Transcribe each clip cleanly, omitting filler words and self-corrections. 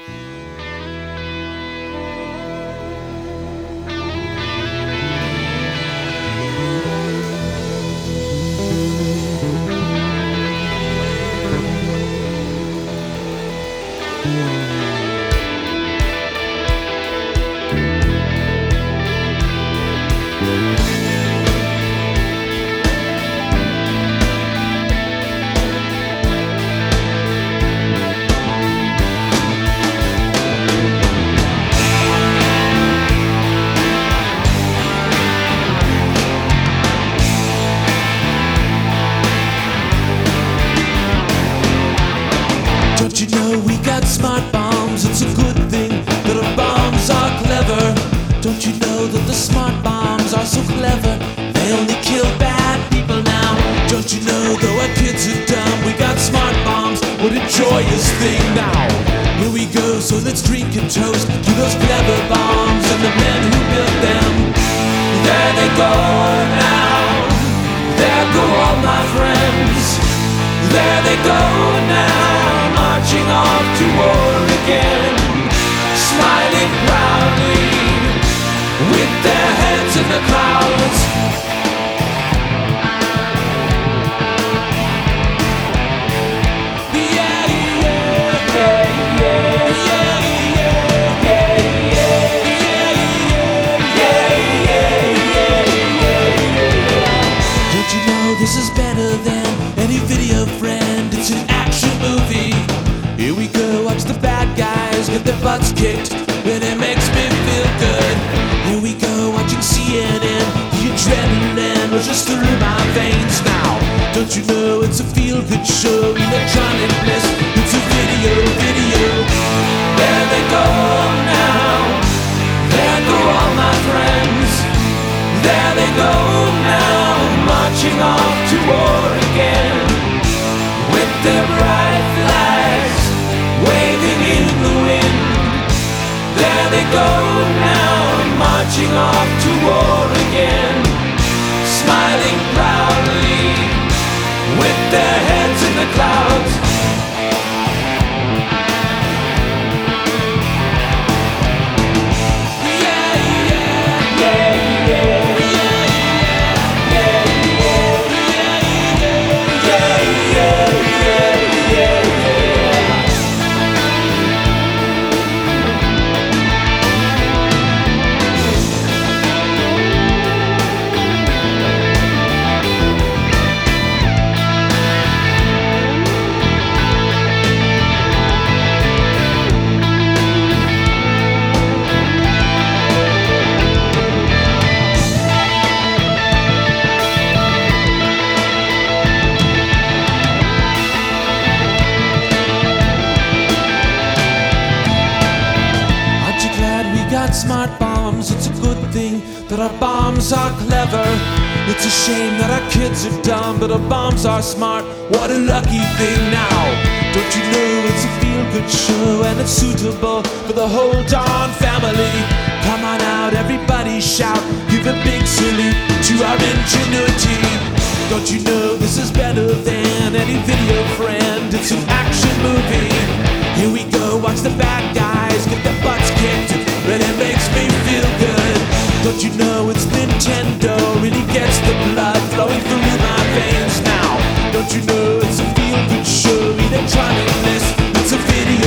Don't you know we got smart bombs? It's a good thing that our bombs are clever. Don't you know that the smart bombs are so clever? They only kill bad people now. Don't you know though our kids are dumb, we got smart bombs? What a joyous thing now. Here we go, so let's drink and toast to those clever bombs and the men who built them. There they go now. There go all my friends. There they go now, marching off to war again, smiling proudly with their heads in the clouds. Yeah, yeah, yeah, yeah, yeah, yeah. Don't you know this is better than any video friend? It's an action movie. Here we go, watch the bad guys get their butts kicked, and it makes me feel good. Here we go, watching CNN, the adrenaline rushes through my veins now. Don't you know it's a feel-good show, electronic bliss, it's a video. There they go now, there go all my friends. There they go now, marching off to war again, with their bright flags waving in the wind. There they go now, marching off to war again, smiling proudly with their heads in the clouds. Smart bombs, it's a good thing that our bombs are clever. It's a shame that our kids are dumb, but our bombs are smart. What a lucky thing now. Don't you know it's a feel-good show and it's suitable for the whole darn family. Come on out, everybody shout, give a big salute to our ingenuity. Don't you know this is better than any video friend? It's an action movie. Here we go, watch the bad guys get their butts kicked, and it makes me feel good. Don't you know it's Nintendo, really gets the blood flowing through my veins now. Don't you know it's a feel-good show, electronic bliss, it's a video.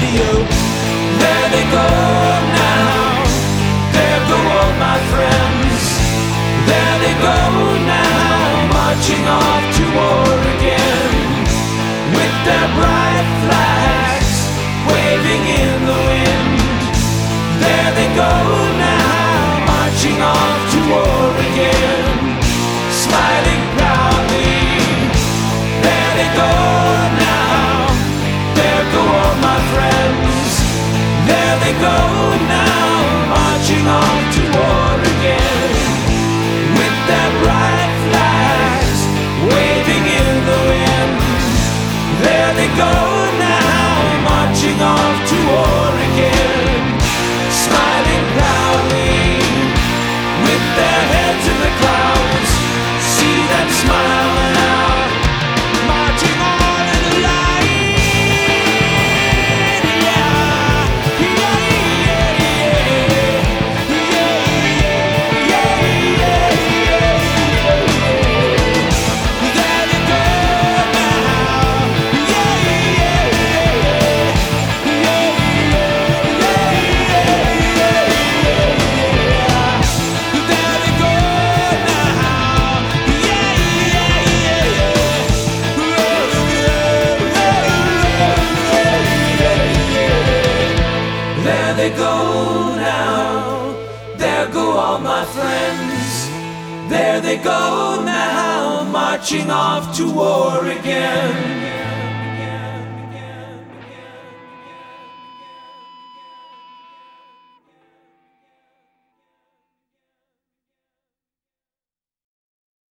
There they go now, there go all my friends. There they go now, marching off to war again, with their bright flags waving in the wind. There they go now, marching off to war again, smiling proudly. There they go now, there go all my friends. There they go now, marching off to war again, with their bright flags waving in the wind. There they go now, marching off to war again, smiling proudly with their heads in the clouds. See them smile now, marching on in the light. Yeah. they go now, marching off to war again.